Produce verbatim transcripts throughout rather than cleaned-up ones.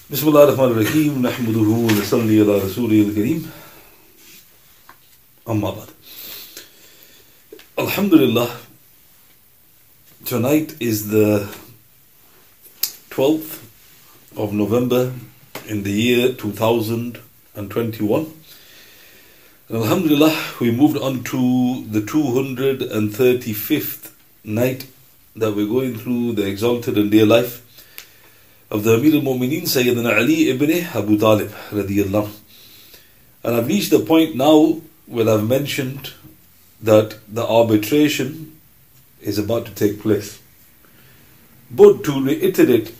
Bismillah ar-Rahman ar-Rahim. Nahmaduhu wa nasalli ala Rasulih al-Kareem. Amma ba'd. Alhamdulillah. Tonight is the twelfth of November in the year two thousand twenty-one. And Alhamdulillah, we moved on to the two hundred thirty-fifth night that we're going through the exalted and dear life of the Amir al-Mu'mineen, Sayyidina Ali ibn Abu Talib radiyallahu. And I've reached the point now where I've mentioned that the arbitration is about to take place. But to reiterate,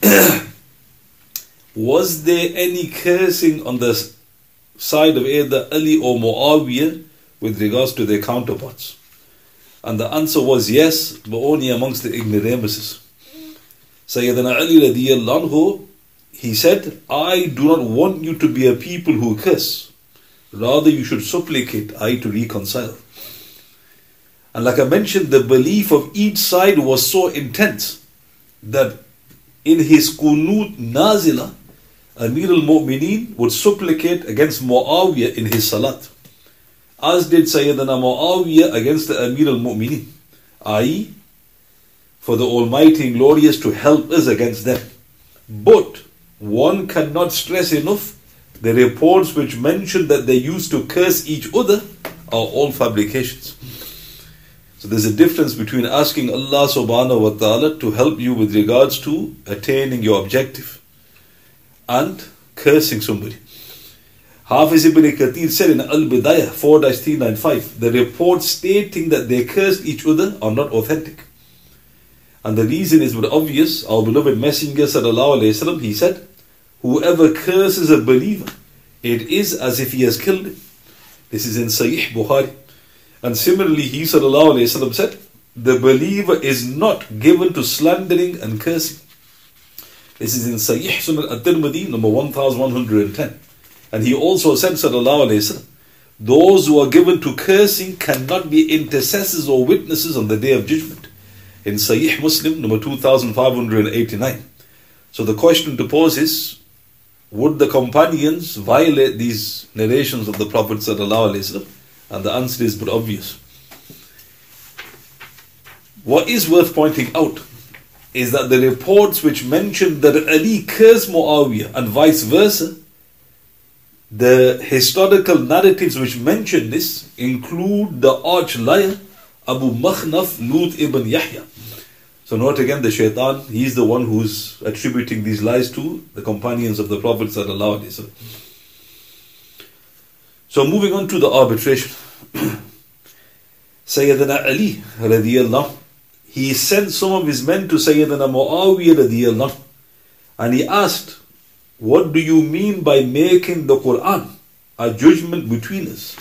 was there any cursing on the side of either Ali or Muawiyah with regards to their counterparts? And the answer was yes, but only amongst the ignoramuses. Sayyidina Ali radiyallahu anhu, he said, I do not want you to be a people who curse. Rather you should supplicate, I to reconcile. And like I mentioned, the belief of each side was so intense that in his Qunut Nazila, Amir al-Mu'mineen would supplicate against Muawiyah in his Salat, as did Sayyidina Muawiyah against the Amir al-Mu'mineen, that is, for the Almighty and Glorious to help us against them. But one cannot stress enough, the reports which mention that they used to curse each other are all fabrications. So there's a difference between asking Allah subhanahu wa ta'ala to help you with regards to attaining your objective and cursing somebody. Hafiz ibn Kathir said in Al-Bidayah four three ninety-five, the reports stating that they cursed each other are not authentic. And the reason is but obvious. Our beloved Messenger sallallahu alayhi wa sallam, he said, whoever curses a believer, it is as if he has killed him. This is in Sahih Bukhari. And similarly, he sallallahu alayhi wa sallam said, the believer is not given to slandering and cursing. This is in Sahih Sunan at-Tirmidhi, number one thousand one hundred ten. And he also said, sallallahu alayhi wa sallam, those who are given to cursing cannot be intercessors or witnesses on the day of judgment. In Sahih Muslim, number two thousand five hundred eighty-nine. So the question to pose is, would the companions violate these narrations of the Prophet sallallahu alaihi wasallam? And the answer is but obvious. What is worth pointing out is that the reports which mention that Ali cursed Muawiyah and vice versa, the historical narratives which mention this include the arch liar Abu Makhnaf Lut ibn Yahya. So note again, the shaitan, he's the one who's attributing these lies to the companions of the Prophet sallallahu alaihi wasallam. So moving on to the arbitration. Sayyidina Ali radiyallahu, he sent some of his men to Sayyidina Muawiyah radiyallahu, and he asked, what do you mean by making the Quran a judgment between us?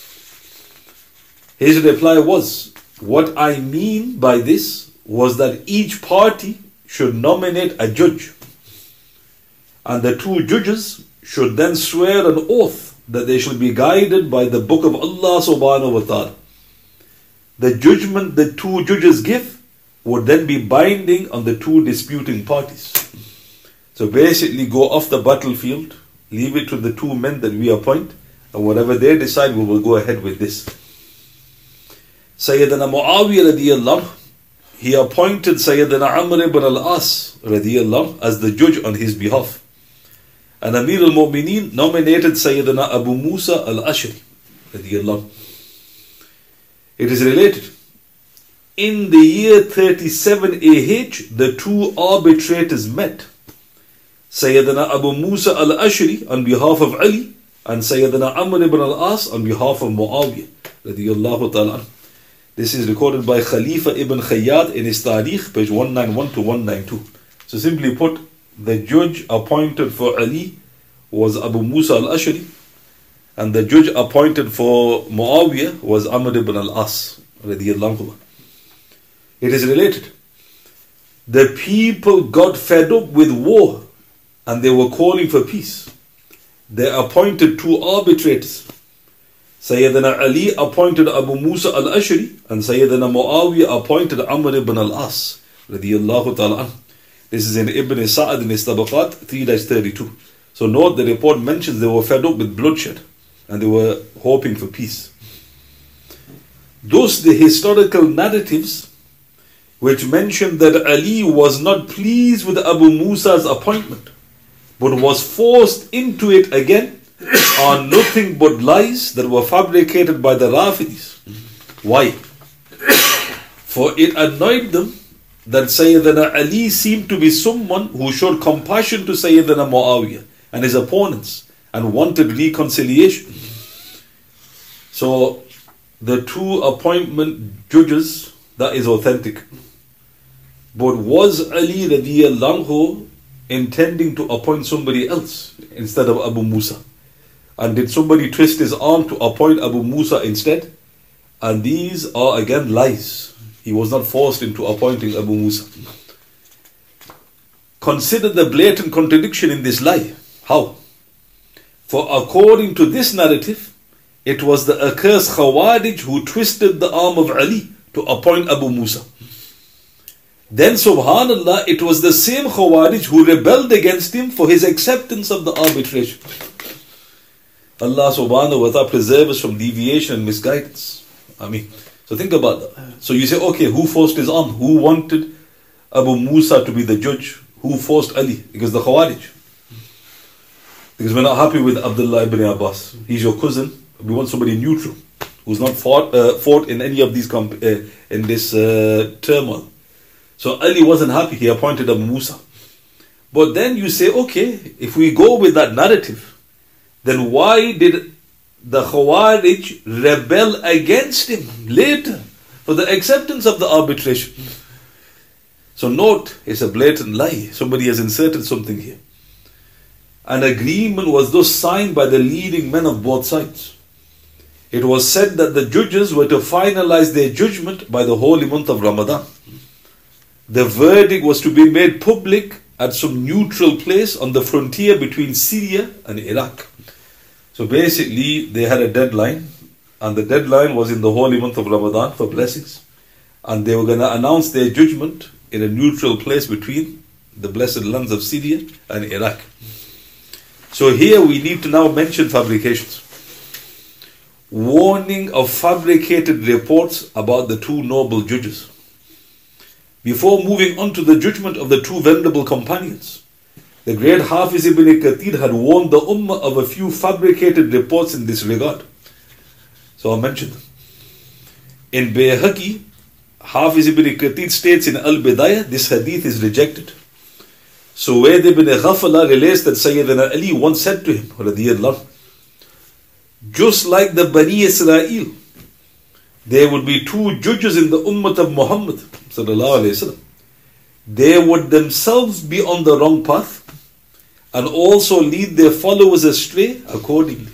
His reply was, what I mean by this was that each party should nominate a judge, and the two judges should then swear an oath that they shall be guided by the book of Allah subhanahu wa ta'ala. The judgment the two judges give would then be binding on the two disputing parties. So basically go off the battlefield, leave it to the two men that we appoint, and whatever they decide, we will go ahead with this. Sayyidina Muawiyah radiyallahu, he appointed Sayyidina Amr ibn al-As radiyallahu as the judge on his behalf. And Amir al-Mu'mineen nominated Sayyidina Abu Musa al-Ashari radiyallahu. It is related, in the year thirty-seven A H, the two arbitrators met. Sayyidina Abu Musa al-Ashari on behalf of Ali, and Sayyidina Amr ibn al-As on behalf of Muawiyah radiyallahu ta'ala. This is recorded by Khalifa ibn Khayyad in his Tarikh, page one ninety-one to one ninety-two. So simply put, the judge appointed for Ali was Abu Musa al-Ashari, and the judge appointed for Muawiyah was Amr ibn al-As radiyallahu. It is related. The people got fed up with war and they were calling for peace. They appointed two arbitrators. Sayyidina Ali appointed Abu Musa al-Ashari, and Sayyidina Muawiyah appointed Amr ibn al-As radiyallahu ta'ala. This is in Ibn Sa'ad in his Tabaqat three thirty-two. So note the report mentions they were fed up with bloodshed and they were hoping for peace. Thus the historical narratives which mention that Ali was not pleased with Abu Musa's appointment but was forced into it again are nothing but lies that were fabricated by the Rafidis. Why? For it annoyed them that Sayyidina Ali seemed to be someone who showed compassion to Sayyidina Muawiyah and his opponents and wanted reconciliation. So the two appointment judges, that is authentic. But was Ali radiyallahu anhu intending to appoint somebody else instead of Abu Musa? And did somebody twist his arm to appoint Abu Musa instead? And these are again lies. He was not forced into appointing Abu Musa. Consider the blatant contradiction in this lie. How? For according to this narrative, it was the accursed Khawarij who twisted the arm of Ali to appoint Abu Musa. Then subhanallah, it was the same Khawarij who rebelled against him for his acceptance of the arbitration. Allah subhanahu wa ta'ala preserve us from deviation and misguidance. I mean, so think about that. So you say, okay, who forced his arm? Who wanted Abu Musa to be the judge? Who forced Ali? Because the Khawarij. Because we're not happy with Abdullah ibn Abbas. He's your cousin. We want somebody neutral, who's not fought, uh, fought in any of these, comp- uh, in this uh, turmoil. So Ali wasn't happy. He appointed Abu Musa. But then you say, okay, if we go with that narrative, then why did the Khawarij rebel against him later for the acceptance of the arbitration? So note, it's a blatant lie. Somebody has inserted something here. An agreement was thus signed by the leading men of both sides. It was said that the judges were to finalize their judgment by the holy month of Ramadan. The verdict was to be made public at some neutral place on the frontier between Syria and Iraq. So basically, they had a deadline, and the deadline was in the holy month of Ramadan for blessings. And they were going to announce their judgment in a neutral place between the blessed lands of Syria and Iraq. So here we need to now mention fabrications. Warning of fabricated reports about the two noble judges. Before moving on to the judgment of the two venerable companions, the great Hafiz ibn Kathir had warned the Ummah of a few fabricated reports in this regard. So I'll mention them. In Bayhaqi, Hafiz ibn Kathir states in Al-Bidayah, this hadith is rejected. Suwaid ibn Ghafala relates that Sayyidina Ali once said to him, radiyallahu, just like the Bani Israel, there would be two judges in the Ummah of Muhammad sallallahu alayhi wasallam. They would themselves be on the wrong path and also lead their followers astray accordingly.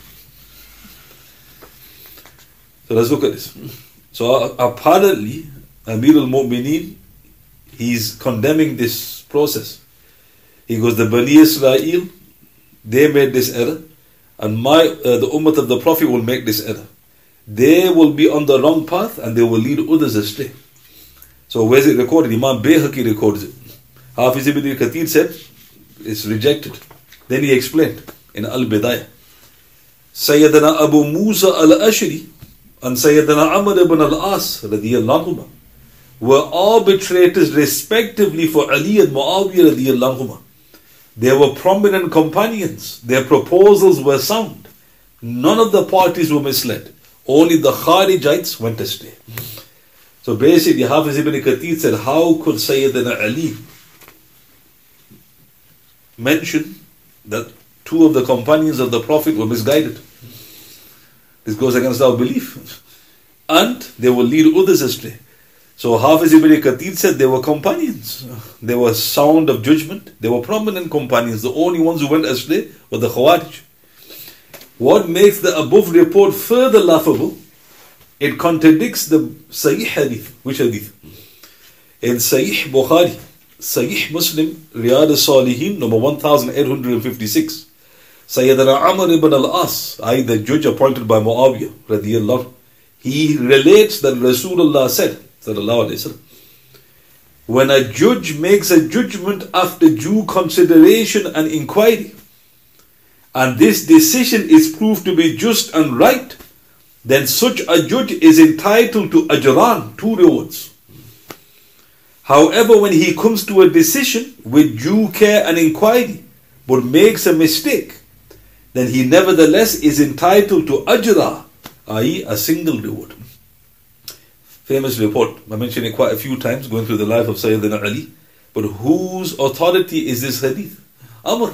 So let's look at this. So apparently, Amir al-Mu'mineen, he's condemning this process. He goes, the Bani Israel, they made this error, and my uh, the Ummah of the Prophet will make this error. They will be on the wrong path and they will lead others astray. So where's it recorded? Imam Bayhaqi records it. Hafiz ibn Kathir said, it's rejected. Then he explained in Al-Bidayah, Sayyidina Abu Musa al-Ashri and Sayyidina Amr ibn al-As radiyallahu anhuma were arbitrators respectively for Ali and Muawiyah radiyallahu anhuma. They were prominent companions. Their proposals were sound. None of the parties were misled. Only the Kharijites went astray. So basically, Hafiz ibn Kathir said, how could Sayyidina Ali mention that two of the companions of the Prophet were misguided? This goes against our belief. And they will lead others astray. So Hafiz ibn Kathir said they were companions. They were sound of judgment. They were prominent companions. The only ones who went astray were the Khawarij. What makes the above report further laughable, it contradicts the Sahih Hadith. Which Hadith? In Sahih Bukhari, Sahih Muslim, Riyad al-Salihin, number one thousand eight hundred fifty-six. Sayyidina Amr ibn al-As, I, the judge appointed by Muawiyah, radiyallahu, he relates that Rasulullah said, sallallahu alayhi wa sallam, when a judge makes a judgment after due consideration and inquiry, and this decision is proved to be just and right, then such a judge is entitled to ajran, two rewards. However, when he comes to a decision with due care and inquiry, but makes a mistake, then he nevertheless is entitled to ajra, that is a single reward. Famous report, I mentioned it quite a few times, going through the life of Sayyidina Ali. But whose authority is this hadith? Amr.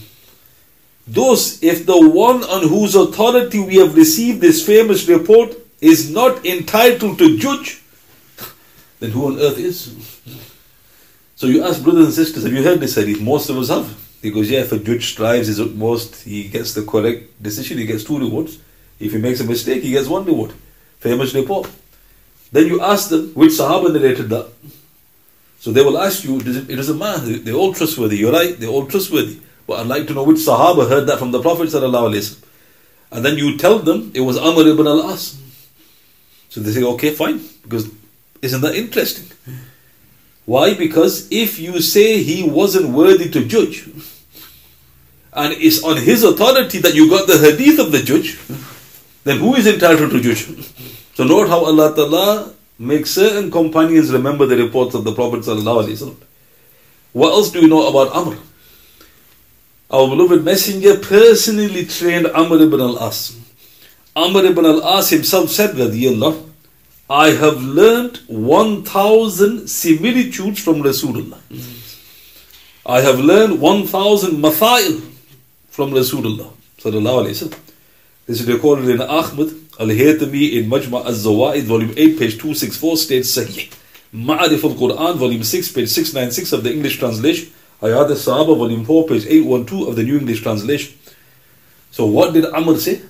Thus, if the one on whose authority we have received this famous report is not entitled to judge, then who on earth is? So you ask brothers and sisters, have you heard this hadith? Most of us have. He goes, yeah, if a judge strives his utmost, he gets the correct decision, he gets two rewards. If he makes a mistake, he gets one reward. Famous report. Then you ask them, which Sahaba narrated that? So they will ask you, it doesn't matter, they're all trustworthy, you're right, they're all trustworthy. But I'd like to know which Sahaba heard that from the Prophet ﷺ. And then you tell them, it was Amr ibn al-As. So they say, okay, fine, because isn't that interesting? Why? Because if you say he wasn't worthy to judge, and it's on his authority that you got the hadith of the judge, then who is entitled to judge? So note how Allah Ta'ala makes certain companions remember the reports of the Prophet ﷺ. What else do we know about Amr? Our beloved messenger personally trained Amr ibn al-As. Amr ibn al-As himself said, radiyallahu, I have learnt one thousand similitudes from Rasulullah. I have learned one thousand mathail from Rasulullah sallallahu alayhi wa sallam. This is recorded in Ahmad al-Haytami in Majma' al-Zawaid, volume eight, page two sixty-four, states Sahih. Ma'arif al-Quran, volume six, page six ninety-six of the English translation. Hayat al-Sahaba, volume four, page eight twelve of the New English translation. So what did Amr say?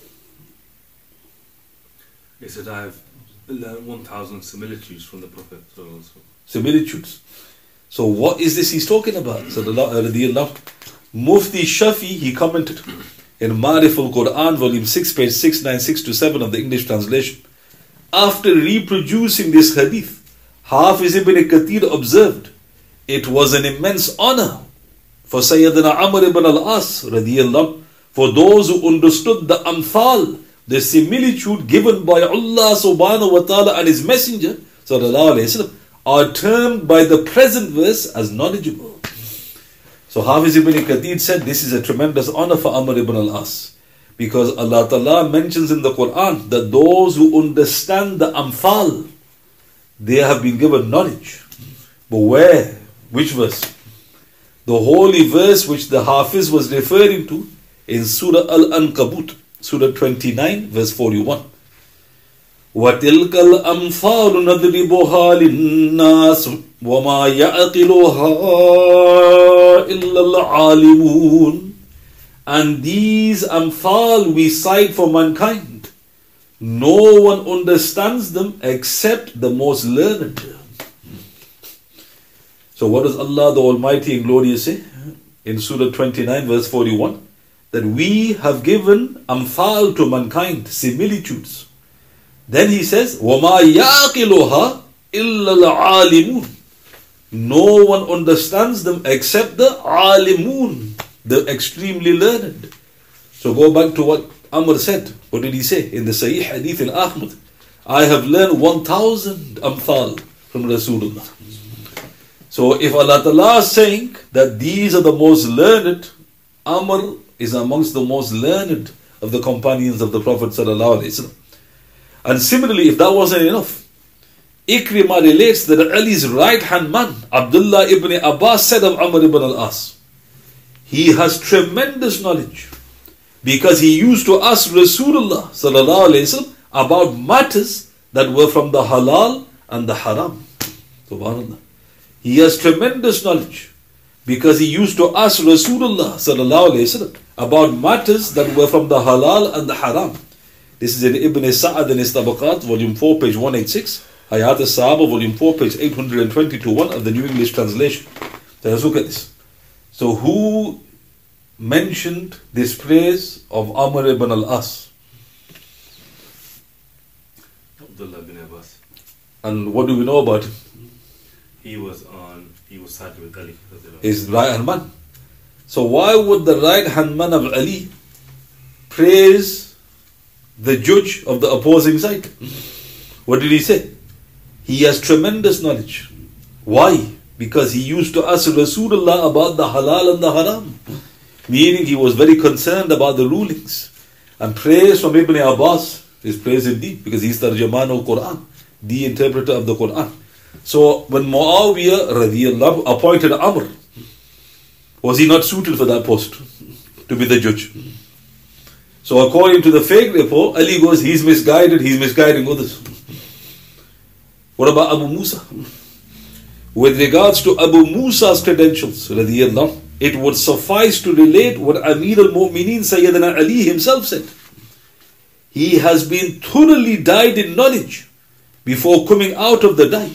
He said, I have learned one thousand similitudes from the Prophet. Similitudes. So what is this he's talking about? Radiyallahu. Mufti Shafi, he commented in Ma'arif al-Quran, volume six, page six ninety-six to seven of the English translation. After reproducing this hadith, Hafiz ibn Kathir observed, it was an immense honor for Sayyidina Amr ibn al-As, radiyallahu, for those who understood the amthal, the similitude given by Allah subhanahu wa ta'ala and His Messenger, sallallahu alayhi wa sallam, are termed by the present verse as knowledgeable. So Hafiz ibn Kathir said this is a tremendous honor for Amr ibn al-As, because Allah Ta'ala mentions in the Quran that those who understand the amthal, they have been given knowledge. But where? Which verse? The holy verse which the Hafiz was referring to in Surah Al-Ankabut, Surah twenty-nine, verse forty-one. وَتِلْكَ الْأَمْثَالُ نَضْرِبُهَا لِلنَّاسِ وَمَا يَعْقِلُهَا إِلَّا الْعَالِمُونَ. And these amthal we cite for mankind. No one understands them except the most learned. So what does Allah the Almighty and Glorious say in Surah twenty-nine, verse forty-one? That we have given amthal to mankind, similitudes. Then he says, وَمَا يَعْقِلُهَا إِلَّا الْعَالِمُونَ. No one understands them except the alimun, the extremely learned. So go back to what Amr said. What did he say? In the Sahih Hadith in Ahmad, I have learned one thousand amthal from Rasulullah. So if Allah Ta'ala is saying that these are the most learned, Amr is amongst the most learned of the companions of the Prophet Sallallahu Alaihi Wasallam. And similarly, if that wasn't enough, Ikrimah relates that Ali's right hand man, Abdullah ibn Abbas, said of Amr ibn al-As, he has tremendous knowledge because he used to ask Rasulullah Sallallahu Alaihi Wasallam about matters that were from the halal and the haram. Subhanallah. He has tremendous knowledge because he used to ask Rasulullah Sallallahu Alaihi Wasallam about matters that were from the halal and the haram. This is in Ibn Sa'ad in his Tabaqat, volume four, page one eighty-six. Hayat al-Sahaba, volume four, page eight twenty to one of the New English translation. So let's look at this. So who mentioned this praise of Amr ibn al-As? Abdullah ibn Abbas. And what do we know about him? he was on, he was sided with Ali. His right hand man. So why would the right hand man of Ali praise the judge of the opposing side? What did he say? He has tremendous knowledge. Why? Because he used to ask Rasulullah about the halal and the haram. Meaning he was very concerned about the rulings. And praise from Ibn Abbas is praise indeed, because he's Tarjaman al Quran, the interpreter of the Quran. So when Muawiyah radiyallahu appointed Amr, was he not suited for that post to be the judge? So according to the fake report, Ali goes, he's misguided, he's misguiding others. What about Abu Musa? With regards to Abu Musa's credentials, radiyallahu, it would suffice to relate what Amir al-Mu'mineen Sayyidina Ali himself said. He has been thoroughly dyed in knowledge before coming out of the dye.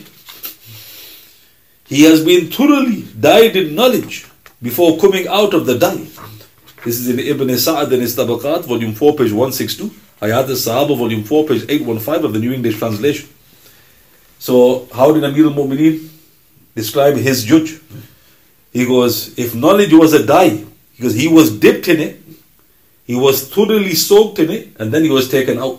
He has been thoroughly dyed in knowledge before coming out of the dye. This is in Ibn Sa'ad and his Tabaqat, volume four, page one sixty-two. Ayat al-Sahaba, volume four, page eight fifteen of the New English Translation. So, how did Amir al-Mu'mineen describe his judge? He goes, if knowledge was a dye, because he was dipped in it, he was thoroughly soaked in it, and then he was taken out.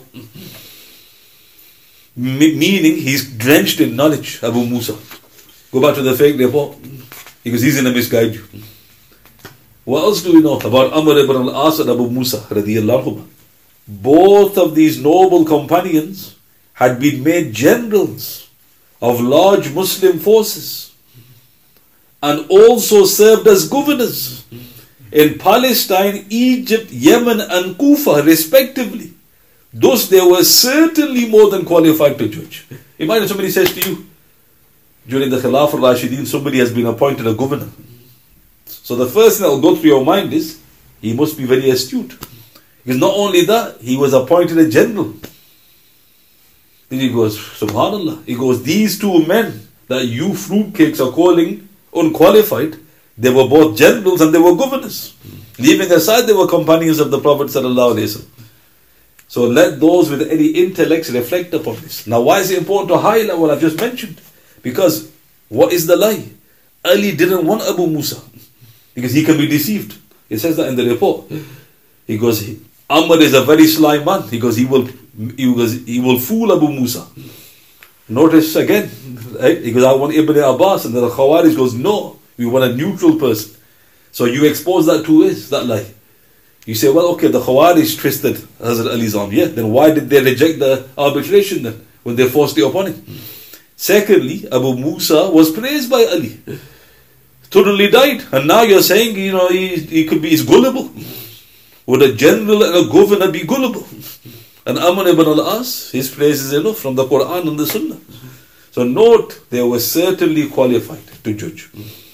M- meaning, he's drenched in knowledge, Abu Musa. Go back to the fake report, because he's going to misguide you. What else do we know about Amr ibn al-As and Abu Musa radiyallahu anhu? Both of these noble companions had been made generals of large Muslim forces and also served as governors in Palestine, Egypt, Yemen and Kufa respectively. Thus they were certainly more than qualified to judge. Imagine somebody says to you, during the Khilaf al-Rashidin, somebody has been appointed a governor. So the first thing that will go through your mind is, he must be very astute. Because not only that, he was appointed a general. Then he goes, subhanallah, he goes, these two men that you fruitcakes are calling unqualified, they were both generals and they were governors. Leaving aside, they were companions of the Prophet sallallahu alaihi wasallam. So let those with any intellects reflect upon this. Now why is it important to highlight what I've just mentioned? Because what is the lie? Ali didn't want Abu Musa because he can be deceived. It says that in the report. He goes, Amr is a very sly man. He goes, he will, he goes, he will fool Abu Musa. Notice again, right? He goes, I want Ibn Abbas, and then the Khawarij goes, no, we want a neutral person. So you expose that to us, that lie. You say, well, okay, the Khawarij twisted Hazrat Ali's arm. Yeah, then why did they reject the arbitration then when they forced it upon him? Secondly, Abu Musa was praised by Ali. Totally died. And now you're saying, you know, he, he could be, he's gullible. Would a general and a governor be gullible? And Amr ibn al-As, his praise is enough from the Quran and the Sunnah. So note, they were certainly qualified to judge.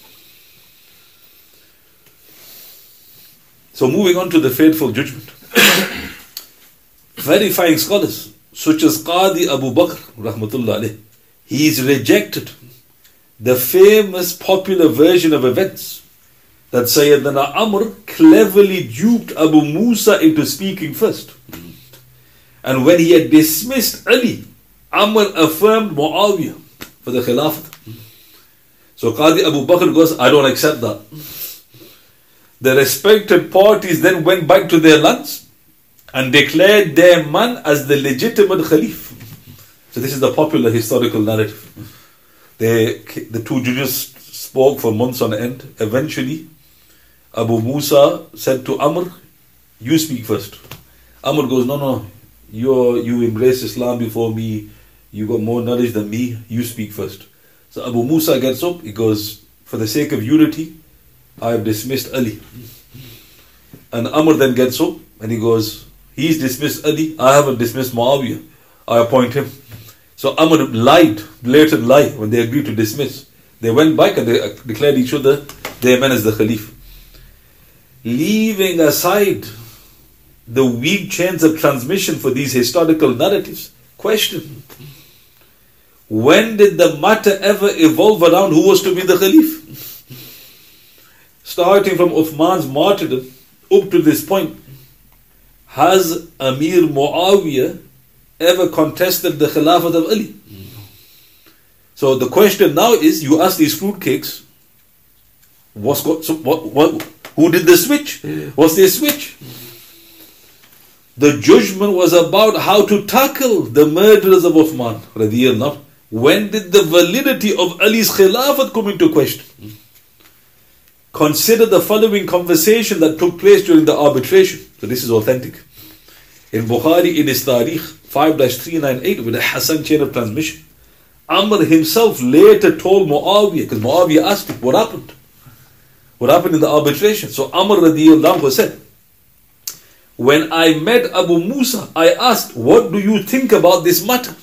So moving on to the fateful judgment. Verifying scholars, such as Qadi Abu Bakr, rahmatullah alayh, he's rejected the famous popular version of events that Sayyidina Amr cleverly duped Abu Musa into speaking first. And when he had dismissed Ali, Amr affirmed Muawiyah for the Khilafat. So Qadi Abu Bakr goes, I don't accept that. The respected parties then went back to their lands and declared their man as the legitimate Khalif. So this is the popular historical narrative. They, the two judges spoke for months on end. Eventually, Abu Musa said to Amr, you speak first. Amr goes, no, no, you you embrace Islam before me, you got more knowledge than me, you speak first. So Abu Musa gets up, he goes, for the sake of unity, I have dismissed Ali. And Amr then gets up and he goes, he's dismissed Ali, I haven't dismissed Muawiyah, I appoint him. So Amr lied, blatant lie, when they agreed to dismiss. They went back and they declared each other their men as the Khalif. Leaving aside the weak chains of transmission for these historical narratives, question, when did the matter ever evolve around who was to be the Khalif? Starting from Uthman's martyrdom up to this point, has Amir Muawiyah ever contested the Khilafat of Ali? So the question now is, you ask these fruitcakes, what's got, so what, what, who did the switch? What's their switch? The judgment was about how to tackle the murderers of Uthman radiyallahu. When did the validity of Ali's Khilafat come into question? Consider the following conversation that took place during the arbitration. So this is authentic. In Bukhari, in his Tarikh five three nine eight, with a Hassan chain of transmission, Amr himself later told Muawiyah, because Muawiyah asked him, what happened? What happened in the arbitration? So Amr radiyallahu anhu said, when I met Abu Musa, I asked, what do you think about this matter?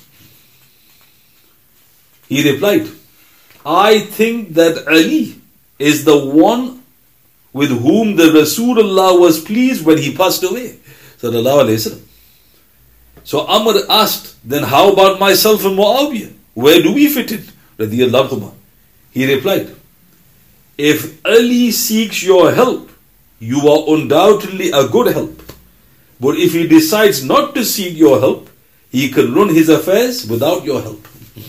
He replied, I think that Ali is the one with whom the Rasulullah was pleased when he passed away. Sallallahu Alaihi Wasallam. So Amr asked, then how about myself and Muawiyah? Where do we fit in? Radiyallahu anhu. He replied, if Ali seeks your help, you are undoubtedly a good help. But if he decides not to seek your help, he can run his affairs without your help.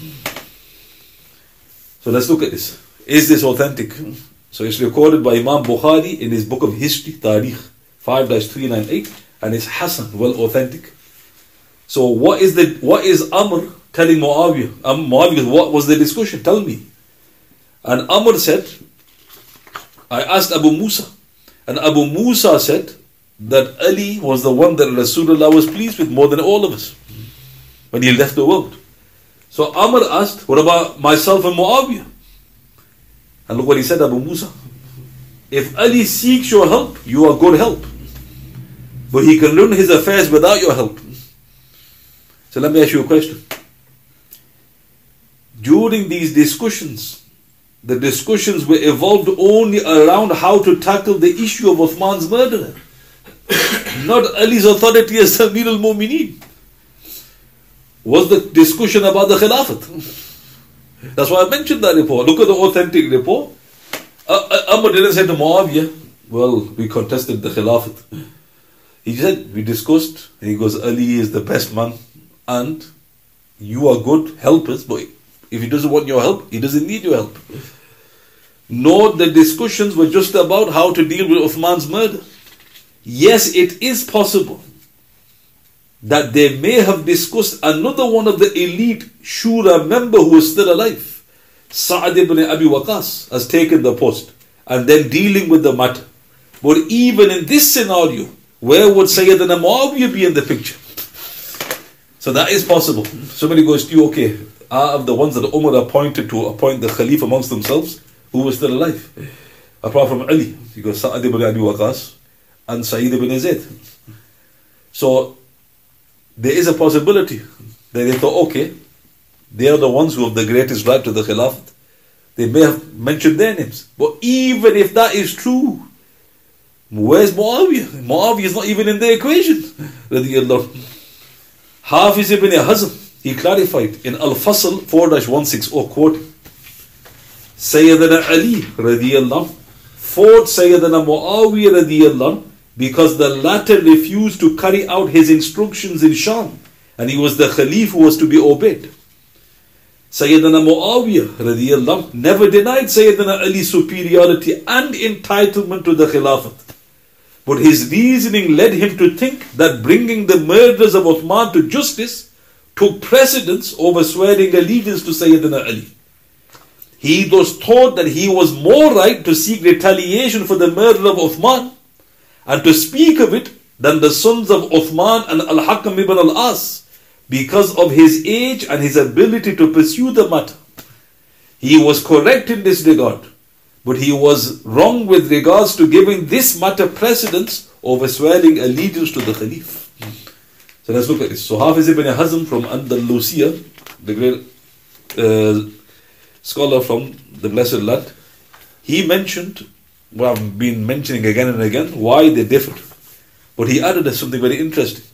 So let's look at this. Is this authentic? So it's recorded by Imam Bukhari in his book of history, Tarikh five three nine eight, and it's Hassan, well authentic. So what is the what is Amr telling Muawiyah? Um, Muawiyah, what was the discussion? Tell me. And Amr said, I asked Abu Musa, and Abu Musa said that Ali was the one that Rasulullah was pleased with more than all of us when he left the world. So Amr asked, what about myself and Muawiyah? And look what he said, Abu Musa. If Ali seeks your help, you are good help. But he can run his affairs without your help. So let me ask you a question. During these discussions, the discussions were evolved only around how to tackle the issue of Uthman's murder. Not Ali's authority as Amir al-Mu'mineen. Was the discussion about the Khilafat. That's why I mentioned that report. Look at the authentic report. Uh, Amr didn't say to Muawiyah, well, we contested the Khilafat. He said, we discussed, and he goes, Ali is the best man, and you are good helpers, but if he doesn't want your help, he doesn't need your help. No, the discussions were just about how to deal with Uthman's murder. Yes, it is possible that they may have discussed another one of the elite Shura member who is still alive. Sa'ad ibn Abi Waqqas has taken the post and then dealing with the matter. But even in this scenario, where would Sayyidina Muawiyah be in the picture? So that is possible. Somebody goes to you, okay, out of the ones that Umar appointed to appoint the Khalif amongst themselves, who was still alive? Apart from Ali, you go Sa'ad ibn Abi Waqqas and Sa'id ibn Zayd. So there is a possibility that they thought, okay, they are the ones who have the greatest right to the Khilafat. They may have mentioned their names. But even if that is true, where's Muawiyah? Muawiyah is not even in the equation. Hafiz ibn Hazm, he clarified in Al-Fasl four one sixty, quoting, Sayyidina Ali radiyallahu fought Sayyidina Muawiyah radiyallahu because the latter refused to carry out his instructions in Sham, and he was the Khalif who was to be obeyed. Sayyidina Muawiyah radiyallahu never denied Sayyidina Ali's superiority and entitlement to the Khilafat. But his reasoning led him to think that bringing the murderers of Uthman to justice took precedence over swearing allegiance to Sayyidina Ali. He thus thought that he was more right to seek retaliation for the murder of Uthman and to speak of it than the sons of Uthman and Al-Hakam ibn al-As, because of his age and his ability to pursue the matter. He was correct in this regard, but he was wrong with regards to giving this matter precedence over swearing allegiance to the Khalif. So let's look at this. So Hafiz ibn Hazm from Andalusia, the great uh, scholar from the Blessed Land, he mentioned, well, I've been mentioning again and again, why they differed. But he added something very interesting.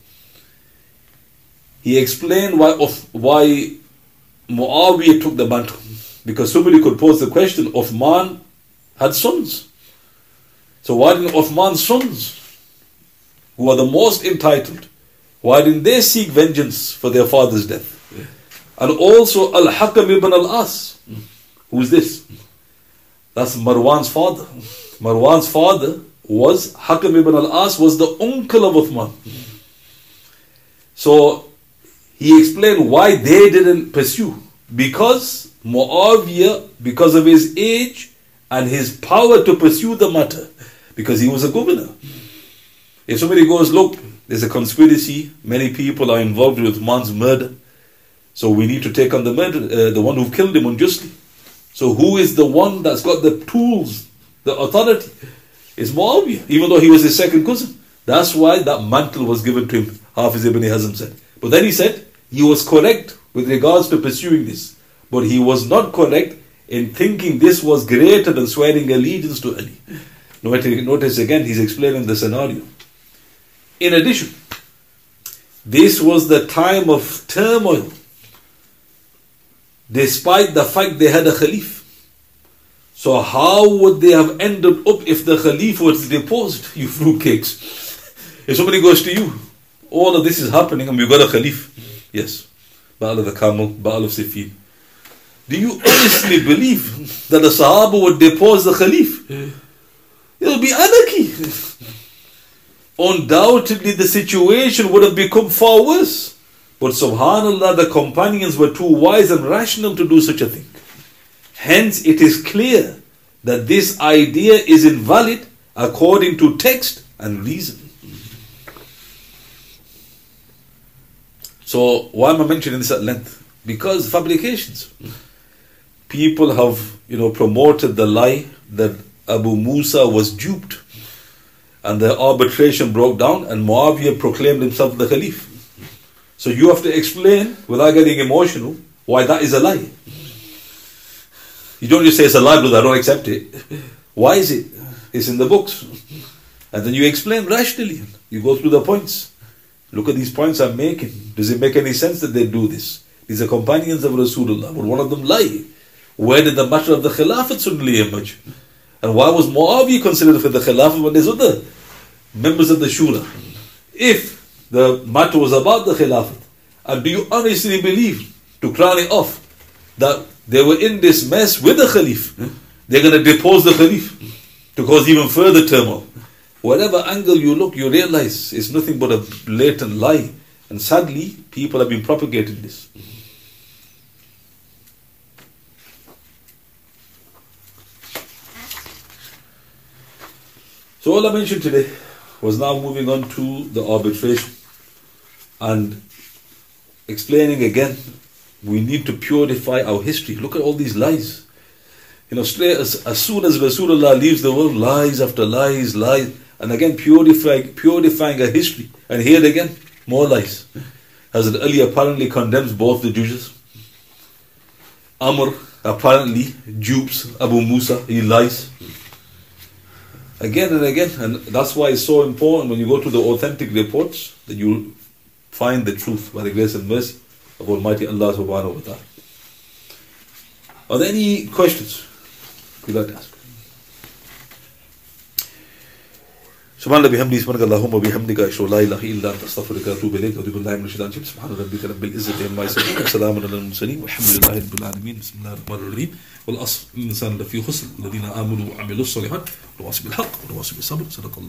He explained why of why Muawiyah took the mantle. Because somebody could pose the question, Uthman had sons. So why didn't Uthman's sons, who are the most entitled, why didn't they seek vengeance for their father's death? And also Al-Hakam ibn al-As. Who's this? That's Marwan's father. Marwan's father was Hakam ibn al-As, was the uncle of Uthman. So he explained why they didn't pursue. Because Muawiyah, because of his age and his power to pursue the matter, because he was a governor. If somebody goes, look, there's a conspiracy, many people are involved with Uthman's murder, so we need to take on the murder, uh, the one who killed him unjustly. So who is the one that's got the tools, the authority? It's Muawiyah, even though he was his second cousin. That's why that mantle was given to him, Hafiz ibn Hazm said. But then he said, he was correct with regards to pursuing this. But he was not correct in thinking this was greater than swearing allegiance to Ali. Notice again, he's explaining the scenario. In addition, this was the time of turmoil, despite the fact they had a Khalif. So how would they have ended up if the Khalif was deposed? You fruitcakes. If somebody goes to you, all of this is happening and we've got a Khalif. Yes. Ba'al of the Camel, Ba'al of Siffin. Do you honestly believe that the Sahaba would depose the Khalif? It will be anarchy. Undoubtedly the situation would have become far worse. But subhanallah, the companions were too wise and rational to do such a thing. Hence it is clear that this idea is invalid according to text and reason. So why am I mentioning this at length? Because fabrications. People have, you know, promoted the lie that Abu Musa was duped, and the arbitration broke down, and Muawiyah proclaimed himself the Khalif. So you have to explain, without getting emotional, why that is a lie. You don't just say it's a lie, brother, I don't accept it. Why is it? It's in the books. And then you explain rationally. You go through the points. Look at these points I'm making. Does it make any sense that they do this? These are companions of Rasulullah. Would one of them lie? Where did the matter of the Khilafat suddenly emerge? And why was Muawiyah considered for the Khilafat when there's other members of the Shura? If the matter was about the Khilafat, and do you honestly believe, to crown it off, that they were in this mess with the Khalif? They're going to depose the Khalif to cause even further turmoil. Whatever angle you look, you realize it's nothing but a blatant lie. And sadly, people have been propagating this. So all I mentioned today was now moving on to the arbitration and explaining again, we need to purify our history. Look at all these lies. You know, straight as, as soon as Rasulullah leaves the world, lies after lies, lies. And again, purifying, purifying our history. And here again, more lies. Hazrat Ali apparently condemns both the judges. Amr apparently dupes Abu Musa, he lies. Again and again, and that's why it's so important when you go to the authentic reports that you find the truth by the grace and mercy of Almighty Allah subhanahu wa ta'ala. Are there any questions you'd like to ask? Subhanallah bihamdi, subhanakallahumma bihamdika, ashhadu an la ilaha illa anta astaghfiruka wa atubu ilayk, wa a'udhu billahi minash shaitanir rajim. Subhana rabbika rabbil izzati amma yasifun, wa salamun alal mursalin, walhamdulillahi rabbil alamin. Bismillahir rahmanir rahim. Wal asr, innal insana lafi khusr, alladhina amanu wa amilus solihat, wa tawasaw bil haqq wa tawasaw bis sabr. Sadaqallah.